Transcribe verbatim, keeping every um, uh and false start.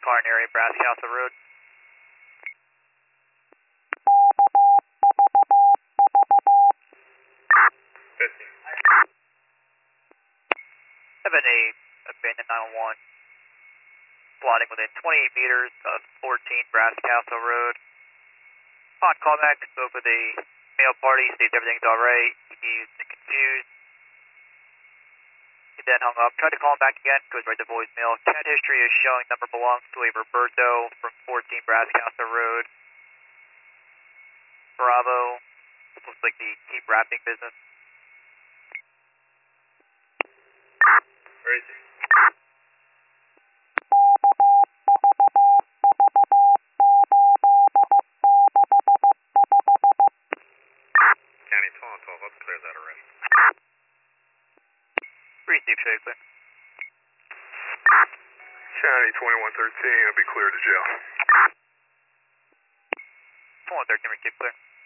car near Brass Castle Road. fifteen. seven eight, abandoned nine one one. Plotting within twenty-eight meters of fourteen Brass Castle Road. Upon callback, spoke with a male party, states everything's alright. He's confused. He then hung up, tried to call him back again, goes right to voicemail. Chat history is showing number belongs to a Roberto from fourteen Brass Castle Road. Bravo. Looks like the keep wrapping business. Where is he? County twelve twelve, let's clear that already. Receive, show you clear. County twenty-one thirteen, I'll be clear to jail. twenty-one thirteen, receive clear.